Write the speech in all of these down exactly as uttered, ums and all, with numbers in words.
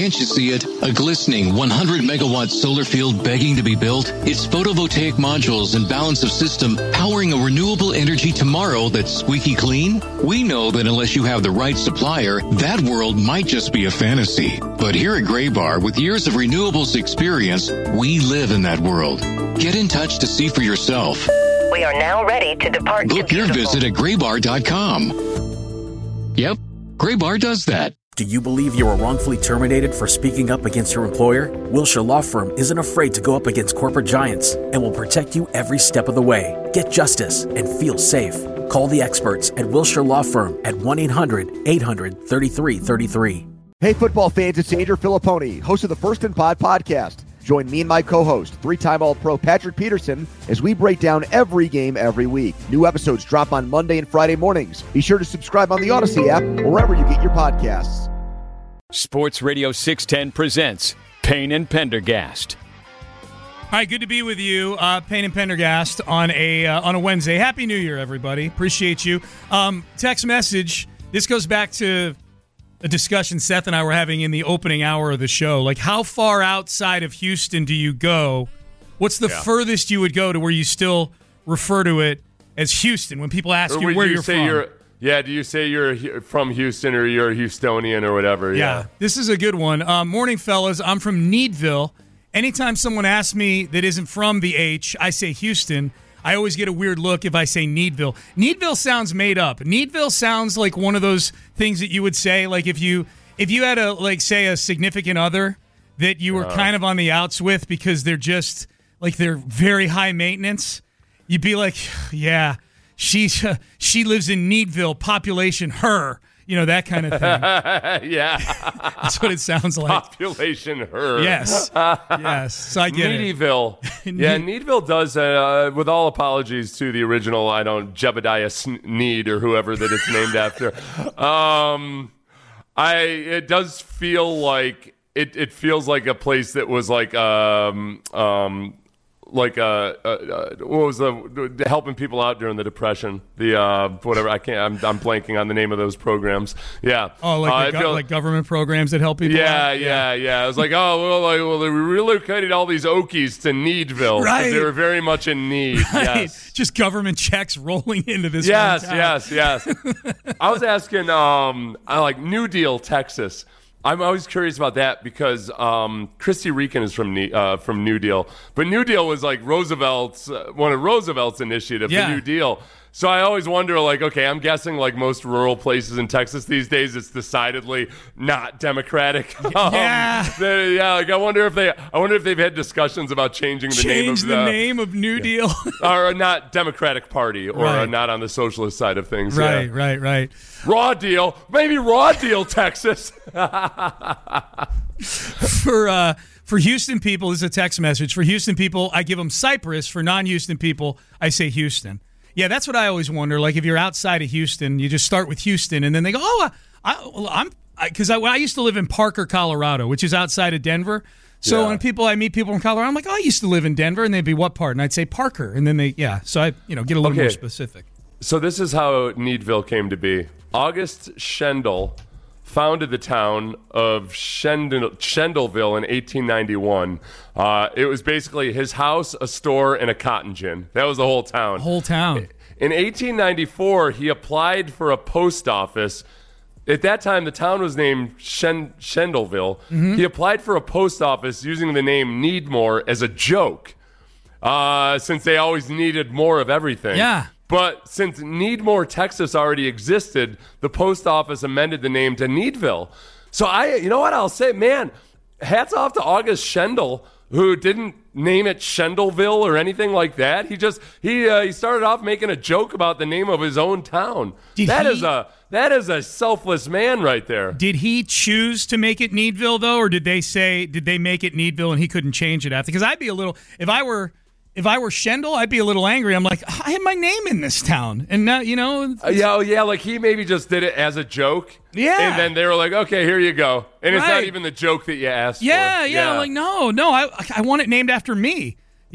Can't you see it? A glistening one hundred megawatt solar field begging to be built? It's photovoltaic modules and balance of system powering a renewable energy tomorrow that's squeaky clean? We know that unless you have the right supplier, that world might just be a fantasy. But here at Graybar, with years of renewables experience, we live in that world. Get in touch to see for yourself. We are now ready to depart. Book your visit at graybar dot com. Yep, Graybar does that. Do you believe you were wrongfully terminated for speaking up against your employer? Wilshire Law Firm isn't afraid to go up against corporate giants and will protect you every step of the way. Get justice and feel safe. Call the experts at Wilshire Law Firm at one eight hundred eight hundred thirty-three thirty-three. Hey, football fans, it's Andrew Filipponi, host of the First and Pod podcast. Join me and my co-host, three-time All-Pro Patrick Peterson, as we break down every game every week. New episodes drop on Monday and Friday mornings. Be sure to subscribe on the Odyssey app or wherever you get your podcasts. Sports Radio six ten presents Payne and Pendergast. All right, good to be with you, uh, Payne and Pendergast, on a uh, on a Wednesday. Happy New Year, everybody. Appreciate you. Um, text message. This goes back to a discussion Seth and I were having in the opening hour of the show. Like, how far outside of Houston do you go? What's the yeah. furthest you would go to where you still refer to it as Houston when people ask you where you you're say from? You're, yeah, do you say you're from Houston or you're a Houstonian or whatever? Yeah, yeah. This is a good one. Uh, morning, fellas. I'm from Needville. Anytime someone asks me that isn't from the H, I say Houston. I always get a weird look if I say Needville. Needville sounds made up. Needville sounds like one of those things that you would say, like if you if you had a like say a significant other that you were uh, kind of on the outs with because they're just like they're very high maintenance. You'd be like, yeah, she's uh, she lives in Needville, population her. You know, that kind of thing. Yeah. That's what it sounds like. Population her. Yes. Yes. So I get Needyville. it. Yeah, Needville does, uh, with all apologies to the original, I don't, Jebediah Sneed or whoever that it's named after. Um, I It does feel like, it, it feels like a place that was like, um, um, like uh, uh, uh what was the helping people out during the Depression, the uh whatever I can't I'm, I'm blanking on the name of those programs. Yeah. Oh, like, uh, the go- feel, like government programs that help people yeah, out? Yeah, yeah, yeah. I was like, oh, well, like, well, they relocated all these Okies to Needville. Right. They were very much in need. Right. Yes. Just government checks rolling into this. Yes, town. yes, yes. I was asking, um, I like New Deal, Texas. I'm always curious about that because um, Christy Regan is from uh, from New Deal, but New Deal was like Roosevelt's uh, one of Roosevelt's initiative, yeah. the New Deal. So I always wonder, like, okay, I'm guessing like most rural places in Texas these days, it's decidedly not democratic. Um, yeah, they, yeah. Like I wonder if they, I wonder if they've had discussions about changing the Change name of the, the name of New Deal, or not Democratic Party, or right. uh, not on the socialist side of things. Right, yeah. right, right. Raw Deal, maybe Raw Deal, Texas. For uh, for Houston people, this is a text message. For Houston people, I give them Cypress. For non-Houston people, I say Houston. Yeah, that's what I always wonder. Like if you're outside of Houston, you just start with Houston, and then they go, "Oh, I, well, I'm," because I, I, I used to live in Parker, Colorado, which is outside of Denver. So yeah. when people I meet people from Colorado, I'm like, "Oh, I used to live in Denver," and they'd be, "What part?" And I'd say Parker, and then they, yeah. So I, you know, get a little okay. more specific. So this is how Needville came to be. August Schendel founded the town of Schendel, Schendelville in eighteen ninety-one. Uh, it was basically his house, a store, and a cotton gin. That was the whole town. Whole town. In eighteen ninety-four, he applied for a post office. At that time, the town was named Shen- Schendelville. Mm-hmm. He applied for a post office using the name Needmore as a joke, uh, since they always needed more of everything. Yeah. But since Needmore, Texas already existed, the post office amended the name to Needville. So I, you know what I'll say, man, hats off to August Schendel, who didn't name it Schendelville or anything like that. He just he uh, he started off making a joke about the name of his own town. Did That he, is a that is a selfless man right there. Did he choose to make it Needville though, or did they say did they make it Needville and he couldn't change it after? Because I'd be a little if I were. If I were Schendel, I'd be a little angry. I'm like, I had my name in this town. And now, you know. Uh, yeah, oh, yeah, like he maybe just did it as a joke. Yeah. And then they were like, okay, here you go. And it's right. not even the joke that you asked yeah, for. Yeah, yeah. Like, no, no, I I want it named after me.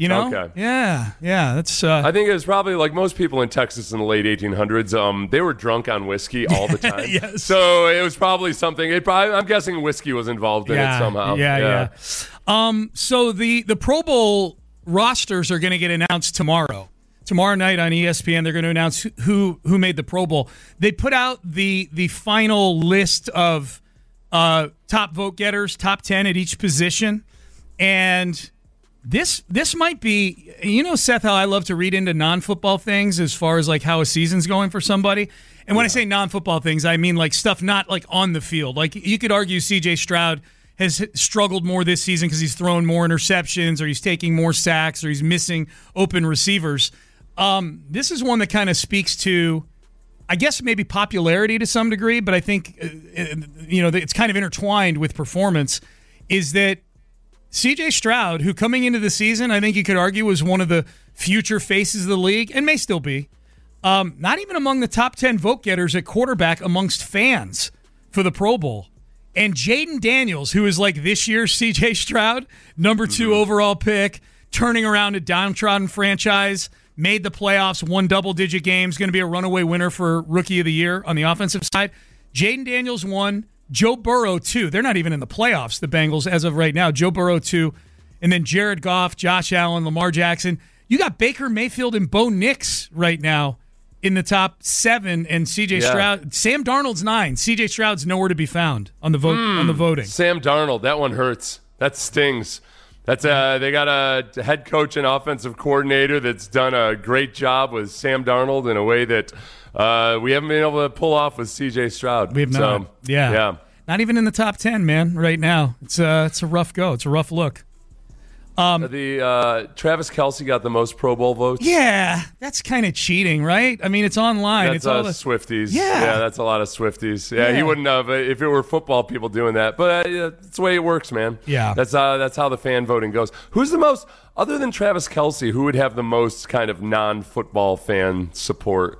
You know? Okay. Yeah, yeah. That's. Uh, I think it was probably like most people in Texas in the late eighteen hundreds. Um, they were drunk on whiskey all the time. Yes. So it was probably something. It probably, I'm guessing whiskey was involved in yeah, it somehow. Yeah, yeah. yeah. Um. So the the Pro Bowl rosters are going to get announced tomorrow. Tomorrow night on E S P N, they're going to announce who who made the Pro Bowl. They put out the the final list of uh, top vote getters, top ten at each position, and this this might be, you know, Seth, how I love to read into non-football things as far as like how a season's going for somebody. And when yeah. I say non-football things, I mean like stuff not like on the field. Like you could argue C J Stroud has struggled more this season because he's thrown more interceptions, or he's taking more sacks, or he's missing open receivers. Um, this is one that kind of speaks to, I guess, maybe popularity to some degree, but I think, uh, you know, it's kind of intertwined with performance, is that C J Stroud, who coming into the season, I think you could argue was one of the future faces of the league, and may still be, um, not even among the top ten vote getters at quarterback amongst fans for the Pro Bowl. And Jaden Daniels, who is like this year's C J Stroud, number two mm-hmm. overall pick, turning around a downtrodden franchise, made the playoffs, won double-digit games, going to be a runaway winner for Rookie of the Year on the offensive side. Jaden Daniels won. Joe Burrow, two. They're not even in the playoffs, the Bengals, as of right now. Joe Burrow, two. And then Jared Goff, Josh Allen, Lamar Jackson. You got Baker Mayfield and Bo Nix right now in the top seven, and C J yeah. Stroud. Sam Darnold's nine. C J Stroud's nowhere to be found on the vote mm, on the voting. Sam Darnold, that one hurts. That stings. That's uh, they got a head coach and offensive coordinator that's done a great job with Sam Darnold in a way that uh, we haven't been able to pull off with C J Stroud. We have not. So, yeah. yeah, not even in the top ten, man. Right now, it's a it's a rough go. It's a rough look. Um, the uh, Travis Kelce got the most Pro Bowl votes. Yeah, that's kind of cheating, right? I mean, it's online. That's it's all uh, the Swifties. Yeah. yeah, that's a lot of Swifties. Yeah, yeah. he wouldn't have if it were football people doing that. But uh, yeah, that's the way it works, man. Yeah, that's uh, that's how the fan voting goes. Who's the most, other than Travis Kelce, who would have the most kind of non-football fan support?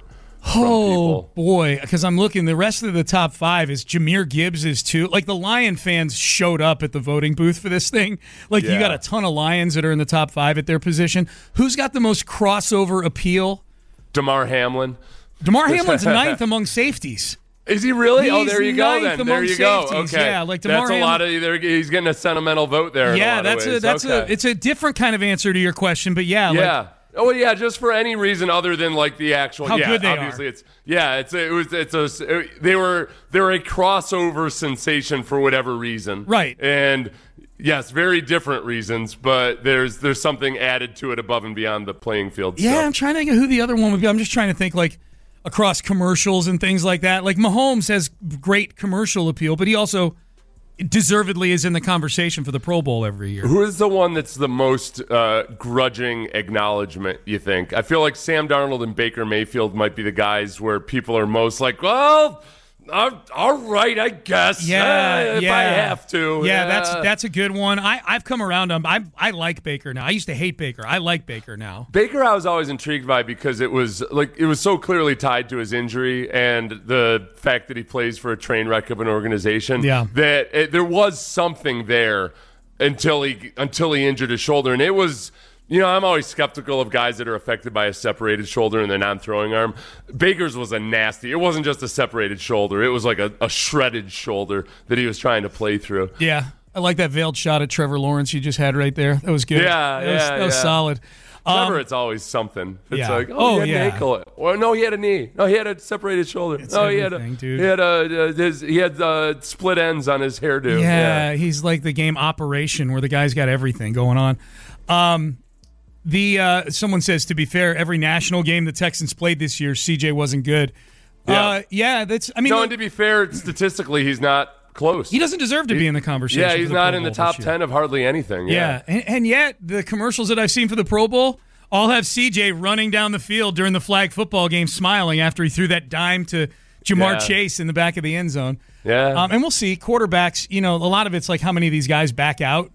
Oh, boy, because I'm looking. The rest of the top five is Jahmyr Gibbs is two. Like, the Lion fans showed up at the voting booth for this thing. Like, yeah. you got a ton of Lions that are in the top five at their position. Who's got the most crossover appeal? Damar Hamlin. Damar Hamlin's ninth among safeties. Is he really? He's oh, there you go then. There you go. Safeties. Okay. Yeah, like Damar that's a Hamlin. lot of either. He's getting a sentimental vote there. Yeah, in a lot that's of ways. a that's okay. a it's a different kind of answer to your question, but yeah, yeah. Like, oh yeah, just for any reason other than like the actual. How yeah, good they obviously are. it's yeah, it's it was it's a it, they were they were a crossover sensation for whatever reason, right? And yes, very different reasons, but there's there's something added to it above and beyond the playing field. Yeah, stuff. I'm trying to think of who the other one would be. I'm just trying to think like across commercials and things like that. Like Mahomes has great commercial appeal, but he also deservedly is in the conversation for the Pro Bowl every year. Who is the one that's the most uh, grudging acknowledgement, you think? I feel like Sam Darnold and Baker Mayfield might be the guys where people are most like, well, uh, all right, I guess. Yeah, uh, if yeah. I have to. Yeah, yeah, that's that's a good one. I, I've come around on I I like Baker now. I used to hate Baker. I like Baker now. Baker I was always intrigued by because it was like it was so clearly tied to his injury and the fact that he plays for a train wreck of an organization. Yeah. That it, there was something there until he until he injured his shoulder, and it was. You know, I'm always skeptical of guys that are affected by a separated shoulder and their non-throwing arm. Baker's was a nasty. It wasn't just a separated shoulder. It was like a, a shredded shoulder that he was trying to play through. Yeah. I like that veiled shot at Trevor Lawrence you just had right there. That was good. Yeah, that was, yeah, that was yeah. solid. Trevor, Um, it's always something. It's yeah. like, oh, Oh, he had yeah. an ankle. Or no, he had a knee. No, he had a separated shoulder. It's no, he had a, everything, dude. he had a, uh, his, he had uh, split ends on his hairdo. Yeah, Yeah. he's like the game Operation where the guy's got everything going on. Um, the uh, someone says, to be fair, every national game the Texans played this year, C J wasn't good. Yeah. Uh, yeah, that's. I mean, No, look, and to be fair, statistically, he's not close. he doesn't deserve to be in the conversation. Yeah, for he's the not Pro in the Bowl top this year. ten of hardly anything. Yeah, Yeah. And, and yet the commercials that I've seen for the Pro Bowl all have C J running down the field during the flag football game, smiling after he threw that dime to Jamar Yeah. Chase in the back of the end zone. Yeah. Um, and we'll see. Quarterbacks, you know, a lot of it's like how many of these guys back out.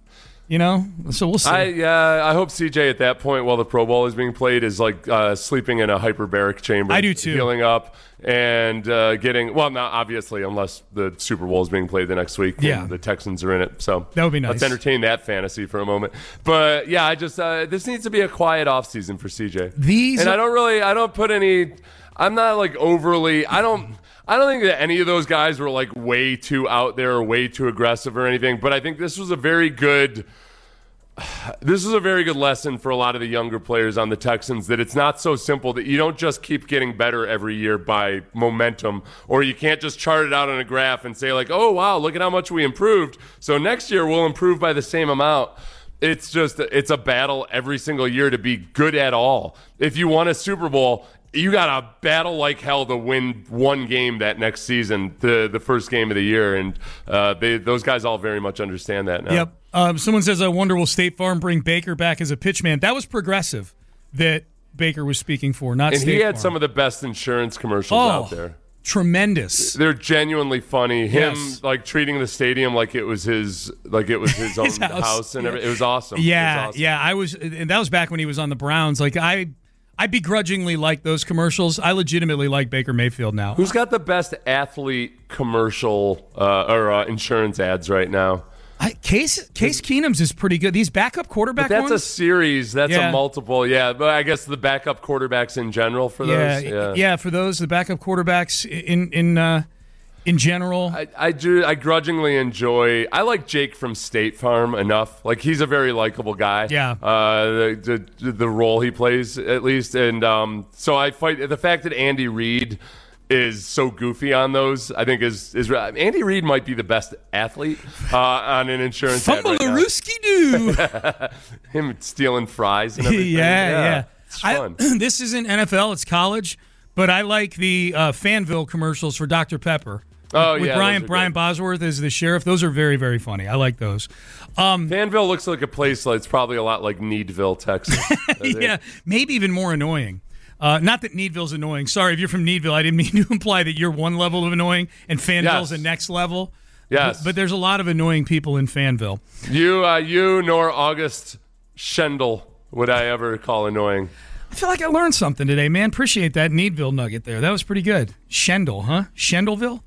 You know, so we'll see. I yeah, I hope C J at that point, while the Pro Bowl is being played, is like uh, sleeping in a hyperbaric chamber. I do too. Healing up and uh, getting well, not obviously unless the Super Bowl is being played the next week. Yeah, and the Texans are in it, so that would be nice. Let's entertain that fantasy for a moment. But yeah, I just uh, this needs to be a quiet off season for C J. These and are- I don't really, I don't put any. I'm not like overly. I don't. I don't think that any of those guys were like way too out there or way too aggressive or anything. But I think this was a very good. This is a very good lesson for a lot of the younger players on the Texans, that it's not so simple, that you don't just keep getting better every year by momentum, or you can't just chart it out on a graph and say like, oh, wow, look at how much we improved, so next year we'll improve by the same amount. It's just, it's a battle every single year to be good at all. If you won a Super Bowl, you got to battle like hell to win one game that next season, the the first game of the year, and uh, they, those guys all very much understand that now. Yep. Um, someone says, I wonder will State Farm bring Baker back as a pitchman? That was Progressive that Baker was speaking for, not and State he had Farm. some of the best insurance commercials oh, out there. Tremendous. They're genuinely funny. Him Yes. like treating the stadium like it was his, like it was his own His house. house, and Yeah. everything. It was awesome. Yeah, it was awesome. yeah. I was, and that was back when he was on the Browns. Like I, I begrudgingly like those commercials. I legitimately like Baker Mayfield now. Who's got the best athlete commercial uh, or uh, insurance ads right now? I, Case Case Keenum's is pretty good. These backup quarterback But that's ones? a series. That's Yeah. a multiple. Yeah, but I guess the backup quarterbacks in general for yeah, those. Yeah, yeah. For those, the backup quarterbacks in in uh, in general. I, I do. I grudgingly enjoy. I like Jake from State Farm enough. Like he's a very likable guy. Yeah. Uh, the, the the role he plays at least, and um, so I fight the fact that Andy Reid is so goofy on those. I think is is Andy Reid might be the best athlete uh, on an insurance ad right now. Fumble-a-rooski-doo. Him stealing fries and everything. yeah, yeah. It's fun. I, this isn't N F L; it's college. But I like the uh, Fanville commercials for Doctor Pepper. Oh, with yeah, Brian those are Brian good. Bosworth as the sheriff. Those are very, very funny. I like those. Um, Fanville looks like a place that's probably a lot like Needville, Texas. I think. yeah, maybe even more annoying. Uh, not that Needville's annoying. Sorry, if you're from Needville, I didn't mean to imply that you're one level of annoying and Fanville's Yes. the next level. Yes. But, but there's a lot of annoying people in Fanville. You, uh, you nor August Schendel would I ever call annoying. I feel like I learned something today, man. Appreciate that Needville nugget there. That was pretty good. Shendel, huh? Shendelville?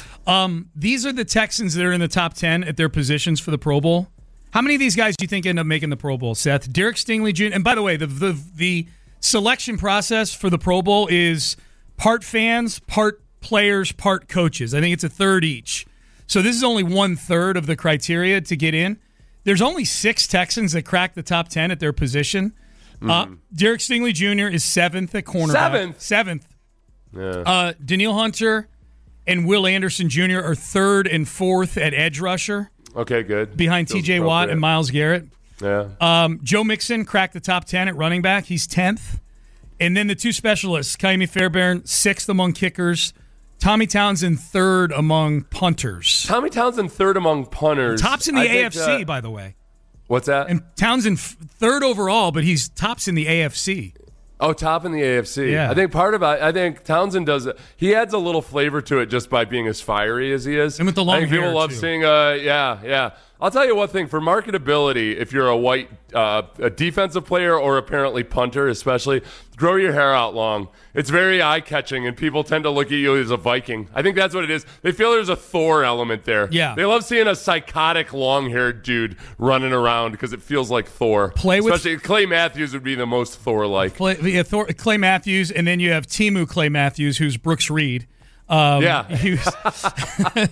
Um, these are the Texans that are in the top ten at their positions for the Pro Bowl. How many of these guys do you think end up making the Pro Bowl, Seth? Derek Stingley Junior And by the way, the the, the selection process for the Pro Bowl is part fans, part players, part coaches. I think it's a third each. So this is only one third of the criteria to get in. There's only six Texans that crack the top ten at their position. Mm-hmm. Uh, Derek Stingley Junior is seventh at cornerback. Seventh? Seventh. Yeah. Uh, Daniil Hunter and Will Anderson Junior are third and fourth at edge rusher Okay, good. behind Feels T J Watt and appropriate. Myles Garrett. Yeah. Um, Joe Mixon cracked the top ten at running back. He's tenth. And then the two specialists, Kaimi Fairbairn, sixth among kickers. Tommy Townsend, third among punters. Tommy Townsend third among punters. Tops in the I A think, F C, uh, by the way. What's that? And Townsend f- third overall, but he's tops in the A F C. Oh, top in the A F C. Yeah. I think part of it, I think Townsend does it. He adds a little flavor to it just by being as fiery as he is. And with the long I think people hair, love too. seeing, uh, yeah, yeah. I'll tell you one thing. For marketability, if you're a white uh, a defensive player or apparently punter especially, grow your hair out long. It's very eye-catching, and people tend to look at you as a Viking. I think that's what it is. They feel there's a Thor element there. Yeah. They love seeing a psychotic, long-haired dude running around because it feels like Thor. Play with- Especially Clay Matthews would be the most Thor-like. Clay, yeah, Thor, Clay Matthews, and then you have Timu Clay Matthews, who's Brooks Reed. Um, Yeah. he was-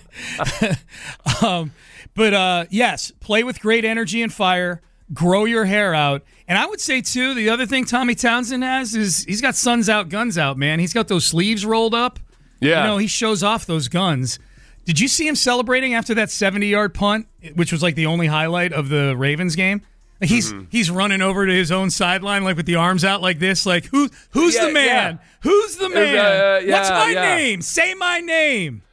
um, but uh, yes, play with great energy and fire. Grow your hair out. And I would say, too, the other thing Tommy Townsend has is he's got suns out, guns out, man. He's got those sleeves rolled up. Yeah. You know, he shows off those guns. Did you see him celebrating after that seventy-yard punt, which was like the only highlight of the Ravens game? Like he's Mm-hmm. he's running over to his own sideline like with the arms out like this, like who who's Yeah, the man? yeah. Who's the man? uh, yeah, What's my yeah. name? Say my name.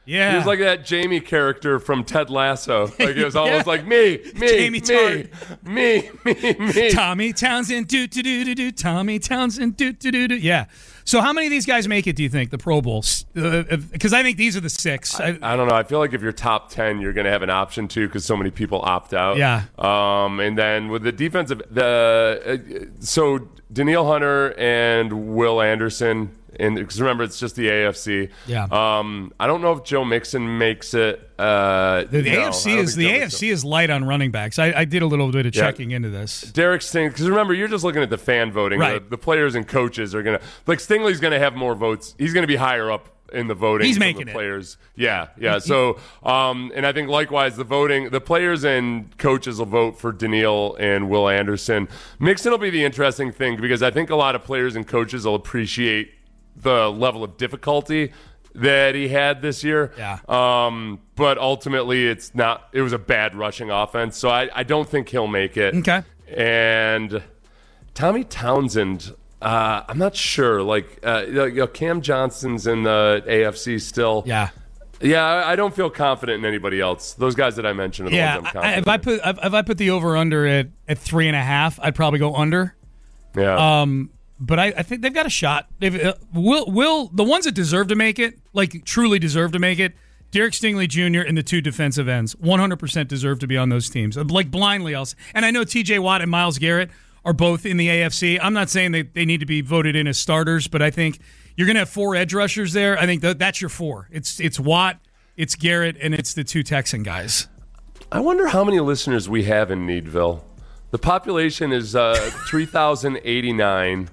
Yeah. He was like that Jamie character from Ted Lasso. Like it was almost yeah. like me, me, Jamie me, me, me, me. Tommy Townsend, do do do do do. Tommy Townsend, do do do do. Yeah. So how many of these guys make it, do you think, the Pro Bowls? Because uh, I think these are the six. I, I don't know. I feel like if you're top ten, you're going to have an option to because so many people opt out. Yeah. Um, and then with the defensive, the uh, so Danielle Hunter and Will Anderson, and because remember, it's just the A F C. Yeah. Um, I don't know if Joe Mixon makes it. Uh, the the no, A F C is the Joe A F C Mixon. is light on running backs. I, I did a little bit of checking yeah. into this. Derek Stingley, because remember, you're just looking at the fan voting. Right. The, the players and coaches are gonna like Stingley's gonna have more votes. He's gonna be higher up in the voting. He's from making the it. Players. Yeah, yeah. So, um, and I think likewise, the voting, the players and coaches will vote for Danielle and Will Anderson. Mixon will be the interesting thing because I think a lot of players and coaches will appreciate the level of difficulty that he had this year. Yeah. Um, but ultimately, it's not. It was a bad rushing offense, so I, I don't think he'll make it. Okay. And Tommy Townsend, uh, I'm not sure. Like, uh, you know, Cam Johnson's in the A F C still. Yeah. Yeah, I don't feel confident in anybody else. Those guys that I mentioned are the yeah, ones I'm confident I, if I put if I put the over under at, at three and a half, I'd probably go under. Yeah. Um. But I, I think they've got a shot. They've, uh, will will the ones that deserve to make it, like truly deserve to make it, Derek Stingley Junior and the two defensive ends, one hundred percent deserve to be on those teams. Like blindly else. And I know T J Watt and Myles Garrett are both in the A F C. I'm not saying they, they need to be voted in as starters, but I think you're going to have four edge rushers there. I think th- that's your four. It's it's Watt, it's Garrett, and it's the two Texan guys. I wonder how many listeners we have in Needville. The population is uh, three thousand eighty-nine.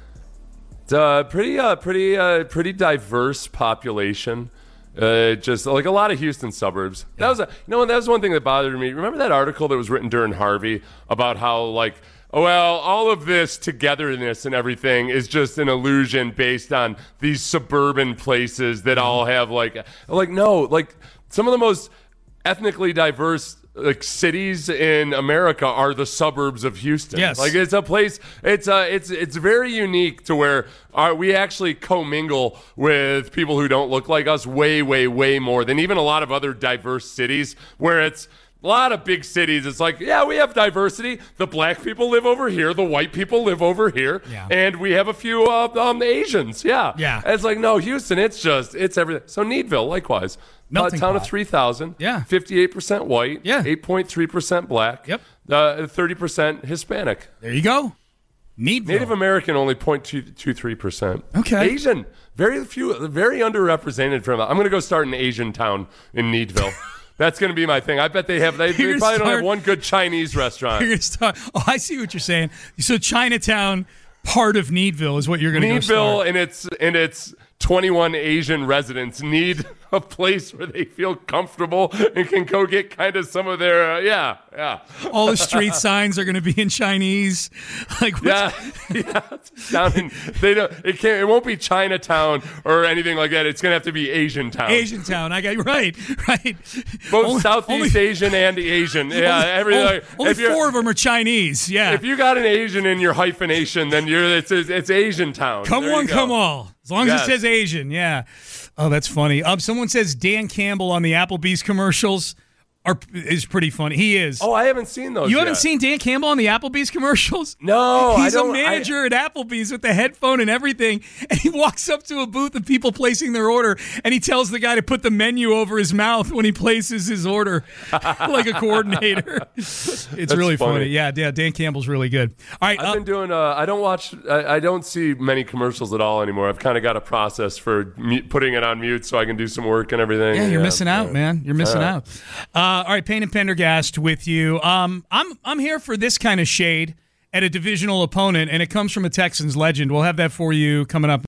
It's a pretty, uh, pretty, uh, pretty diverse population. Uh, just like a lot of Houston suburbs. Yeah. That was a, you know, that was one thing that bothered me. Remember that article that was written during Harvey about how, like, oh, well, all of this togetherness and everything is just an illusion based on these suburban places that all have like, like no, like some of the most ethnically diverse like cities in America are the suburbs of Houston. Yes. Like it's a place, it's uh it's it's very unique to where our, we actually commingle with people who don't look like us way, way, way more than even a lot of other diverse cities where it's a lot of big cities. It's like, yeah, we have diversity. The black people live over here. The white people live over here. Yeah. And we have a few uh, um, Asians. Yeah. Yeah. And it's like, no, Houston, it's just, it's everything. So Needville, likewise. A town of three thousand. Yeah. fifty-eight percent white. Yeah. eight point three percent black. Yep. Uh, thirty percent Hispanic. There you go. Needville. Native American, only zero point two three percent. Okay. Asian, very few, very underrepresented from, I'm going to go start an Asian town in Needville. That's going to be my thing. I bet they have, they, they probably start, don't have one good Chinese restaurant. You're gonna start, oh, I see what you're saying. So Chinatown, part of Needville is what you're going to go start. Needville and its, and its twenty-one Asian residents need a place where they feel comfortable and can go get kind of some of their, uh, yeah, yeah. All the street signs are going to be in Chinese. Like, yeah, yeah. Down in, they don't, it can't, it won't be Chinatown or anything like that. It's going to have to be Asian Town. Asian Town. I got you right, right. Both only, Southeast only, Asian and Asian. Yeah, only, everything. Only, only if four of them are Chinese. Yeah. If you got an Asian in your hyphenation, then you're it's it's Asian Town. Come there one, come all. As long yes. as it says Asian, yeah. Oh, that's funny. Um, someone says Dan Campbell on the Applebee's commercials are is pretty funny. He is. Oh, I haven't seen those. You yet. haven't seen Dan Campbell on the Applebee's commercials? No, he's I don't, a manager I, at Applebee's with the headphone and everything, and he walks up to a booth of people placing their order, and he tells the guy to put the menu over his mouth when he places his order, like a coordinator. It's That's really funny. funny. Yeah, yeah. Dan Campbell's really good. All right, I've uh, been doing. Uh, I don't watch. I, I don't see many commercials at all anymore. I've kind of got a process for mu- putting it on mute so I can do some work and everything. Yeah, you're yeah, missing out, yeah. man. You're missing Yeah. out. Uh, all right, Payne and Pendergast with you. Um, I'm I'm here for this kind of shade at a divisional opponent, and it comes from a Texans legend. We'll have that for you coming up.